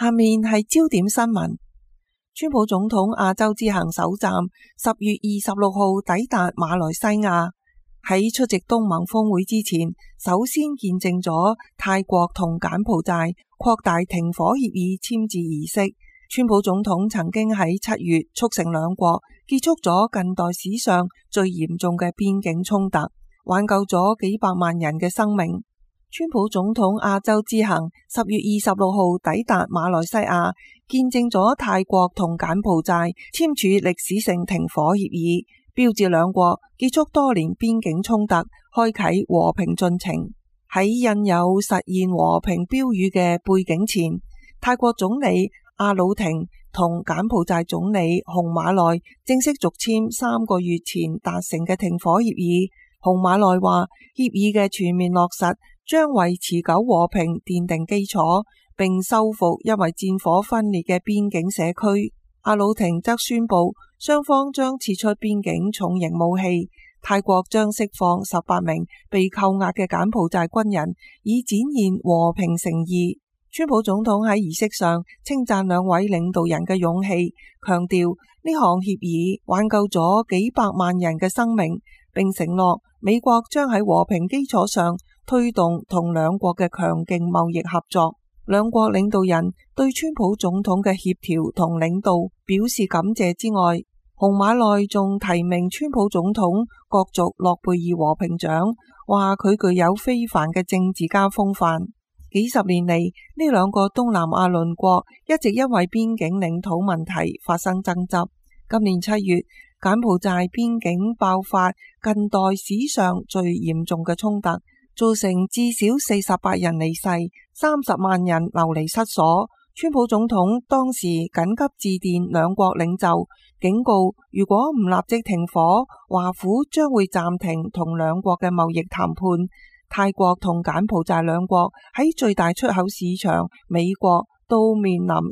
下面係焦點新聞。川普總統亞洲之行首站10月26號抵達馬來西亞，喺出席東盟峰會之前，首先見證咗泰國同柬埔寨擴大停火協議簽字儀式。川普總統曾經喺7月促成兩國結束咗近代史上最嚴重嘅邊境衝突，挽救咗幾百萬人嘅生命。川普總統亞洲之行10月26號抵達馬來西亞，見證咗泰國同柬埔寨簽署歷史性停火協議，標誌兩國結束多年邊境衝突，開啟和平進程。喺印有實現和平標語嘅背景前，泰國總理阿魯廷同柬埔寨總理洪馬內正式續簽3個月前達成嘅停火協議。洪馬內話，協議嘅全面落實將為持久和平奠定基礎，並修復因為戰火分裂嘅邊境社區。阿魯廷則宣布，雙方將撤出邊境重型武器，泰國將釋放18名被扣押嘅柬埔寨軍人，以展現和平誠意。川普總統喺儀式上稱讚兩位領導人嘅勇氣，強調呢項協議挽救咗幾百萬人嘅生命，並承諾美國將喺和平基礎上推動同兩國嘅強勁貿易合作。兩國領導人對川普總統嘅協調同領導表示感謝之外，洪馬內仲提名川普總統角逐諾貝爾和平獎，話佢具有非凡嘅政治家風範。幾十年嚟，呢兩個東南亞鄰國一直因為邊境領土問題發生爭執。今年7月，柬埔寨邊境爆發近代史上最嚴重嘅衝突，造成至少48人離世，30萬人流離失所。川普總統當時緊急致電兩國領袖，警告如果唔立即停火，華府將會暫停同兩國嘅貿易談判。泰國同柬埔寨兩國喺最大出口市場美國都面臨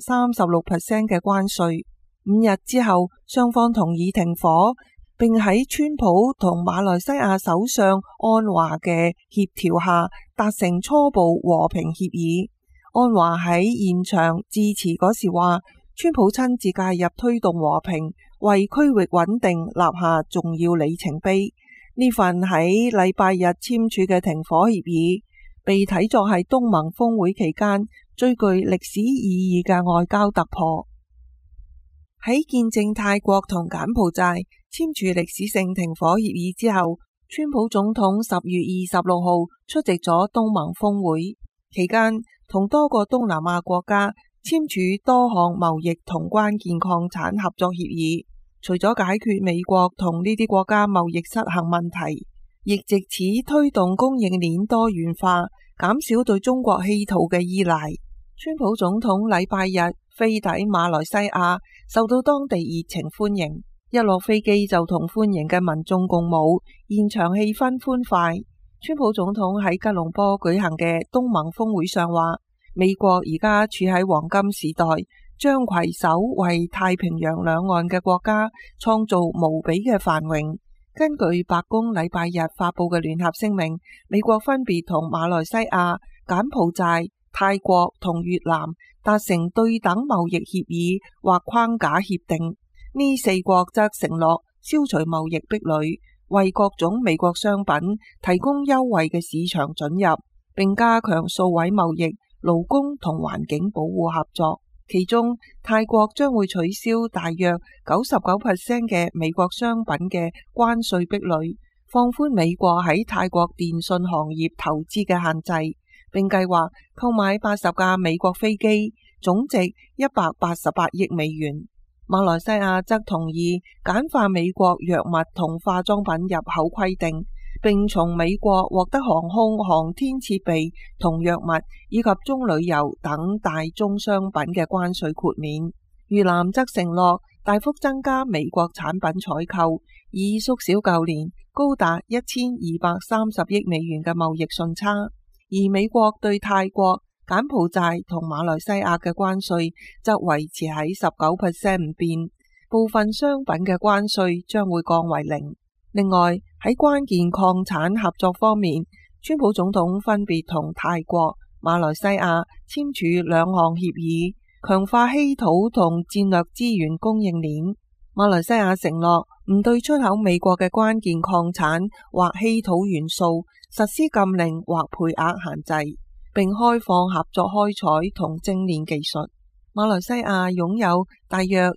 36% 嘅關稅。5日之後，雙方同意停火，並喺川普同馬來西亞首相安華嘅協調下達成初步和平協議。安華喺現場致辭嗰時話，川普親自介入推動和平，為區域穩定立下重要里程碑。呢份喺禮拜日簽署嘅停火協議，被睇作係東盟峰會期間最具歷史意義嘅外交突破。喺見證泰國同柬埔寨簽署歷史性停火協議之後，川普總統10月26號出席咗東盟峰會，期間同多個東南亞國家簽署多項貿易同關鍵礦產合作協議。除咗解決美國同呢啲國家貿易失衡問題，亦藉此推動供應鏈多元化，減少對中國稀土嘅依賴。川普總統禮拜日飛抵馬來西亞，受到當地熱情歡迎。一落飛機就同歡迎嘅民眾共舞，現場氣氛歡快。川普總統喺吉隆坡舉行嘅東盟峰會上話，美國而家處喺黃金時代，將攜手為太平洋兩岸嘅國家創造無比嘅繁榮。根據白宮禮拜日發佈嘅聯合聲明，美國分別同馬來西亞、柬埔寨、泰國同越南達成對等貿易協議或框架協定。呢4國則承諾消除貿易壁壘，為各種美國商品提供優惠嘅市場准入，並加強數位貿易、勞工同環境保護合作。其中，泰國將會取消大約99% 嘅美國商品嘅關稅壁壘，放寬美國喺泰國電信行業投資嘅限制，並計劃購買80架美國飛機，總值188億美元。馬來西亞則同意簡化美國藥物同化妝品入口規定，並從美國獲得航空、航天設備同藥物以及棕櫚油等大宗商品嘅關稅豁免。越南則承諾大幅增加美國產品採購，以縮小舊年高達1230億美元嘅貿易順差。而美國對泰國、柬埔寨同馬來西亞嘅關稅則維持喺19% 唔變，部分商品嘅關稅將會降為0。另外，喺關鍵礦產合作方面，川普總統分別同泰國、馬來西亞簽署2項協議， 強化稀土同戰略資源供應鏈。馬來西亞承諾唔對出口美國嘅關鍵礦產或稀土元素實施禁令或配額限制，並開放合作開採同精煉技術。馬來西亞擁有大約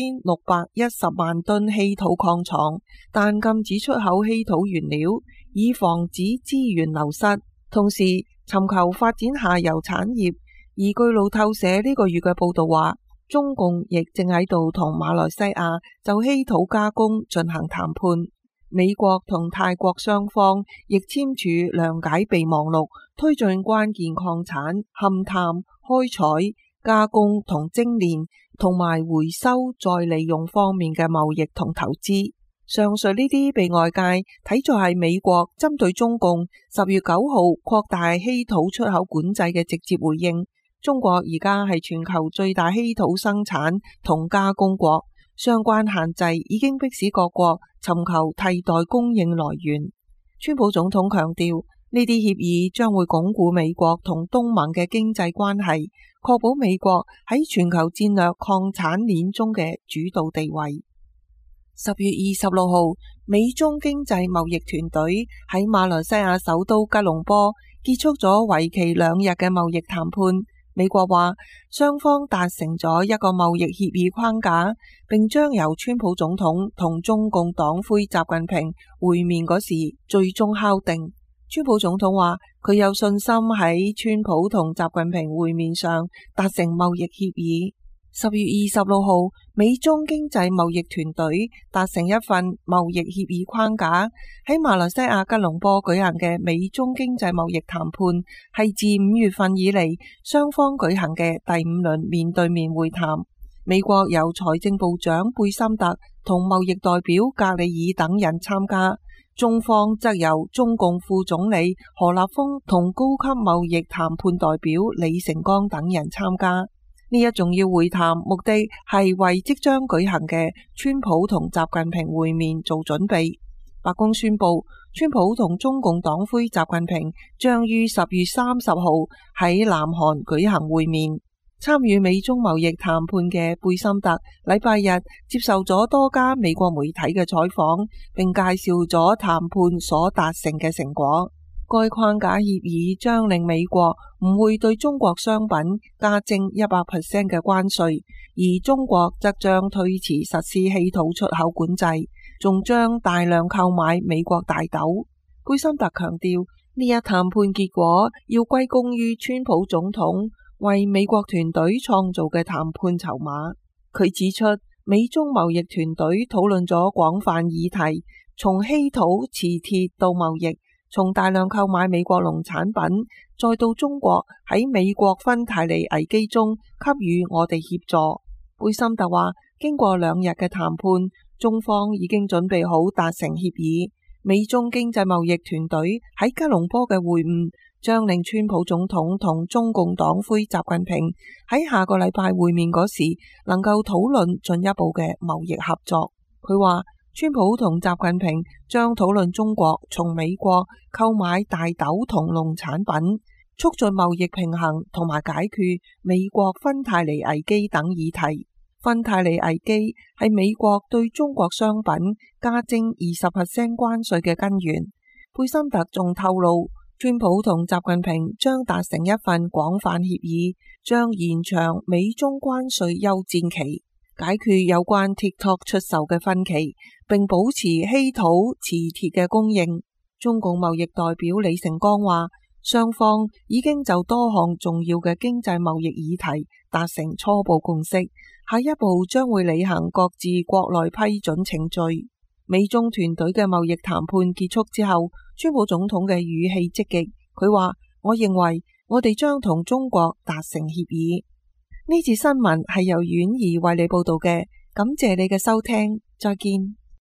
1610萬噸稀土礦床，但禁止出口稀土原料，以防止資源流失，同時尋求發展下游產業。而據路透社呢個月嘅報道話，中共亦正喺度同馬來西亞就稀土加工進行談判。美國同泰國雙方亦簽署諒解備忘錄，推進關鍵礦產勘探、開採、加工同精煉，同埋回收再利用方面嘅貿易同投資。上述呢啲被外界睇作係美國針對中共10月9號擴大稀土出口管制嘅直接回應。中國而家係全球最大稀土生產同加工國，相關限制已經迫使各國尋求替代供應來源。川普總統強調，呢啲協議將會鞏固美國同東盟嘅經濟關係，確保美國喺全球戰略礦產鏈中嘅主導地位。10月26號，美中經濟貿易團隊喺馬來西亞首都吉隆坡結束咗為期2日嘅貿易談判。美國話雙方達成咗一個貿易協議框架，並將由川普總統同中共黨魁習近平會面嗰時最終敲定。川普總統話佢有信心喺川普同習近平會面上達成貿易協議。10月26號，美中經濟貿易團隊達成一份貿易協議框架。喺馬來西亞吉隆坡舉行嘅美中經濟貿易談判，係自5月份以嚟雙方舉行嘅第5輪面對面會談。美國由財政部長貝森特同貿易代表格里爾等人參加，中方則由中共副總理何立峰同高級貿易談判代表李成鋼等人參加。呢一重要會談目的係為即將舉行嘅川普同習近平會面做準備。白宮宣布，川普同中共黨魁習近平將於10月30號喺南韓舉行會面。參與美中貿易談判嘅貝森特禮拜日接受咗多家美國媒體嘅採訪，並介紹咗談判所達成嘅成果。該框架協議將令美國唔會對中國商品加徵100% 嘅關稅，而中國則將推遲實施稀土出口管制，仲將大量購買美國大豆。貝森特強調，呢一談判結果要歸功於川普總統為美國團隊創造嘅談判籌碼。佢指出，美中貿易團隊討論咗廣泛議題，從稀土、磁鐵到貿易，從大量購買美國農產品，再到中國喺美國芬太尼危機中給予我哋協助。貝森特話，經過2日嘅談判，中方已經準備好達成協議。美中經濟貿易團隊喺吉隆坡嘅會晤，將令川普總統同中共黨魁習近平喺下個禮拜會面嗰時，能夠討論進一步嘅貿易合作。佢話，川普同習近平將討論中國從美國購買大豆同農產品，促進貿易平衡同埋解決美國芬太尼危機等議題。芬太尼危機係美國對中國商品加徵20% 關稅嘅根源。貝森特仲透露，川普同習近平將達成一份廣泛協議，將延長美中關稅休戰期，解決有關 TikTok 出售嘅分歧，並保持稀土、磁鐵嘅供應。中共貿易代表李成鋼話，雙方已經就多項重要嘅經濟貿易議題達成初步共識，下一步將會履行各自國內批准程序。美中團隊嘅貿易談判結束之後，川普總統嘅語氣積極，佢話，我認為我哋將同中國達成協議。呢次新聞係由婉兒為你報道嘅，感謝你嘅收聽，再見。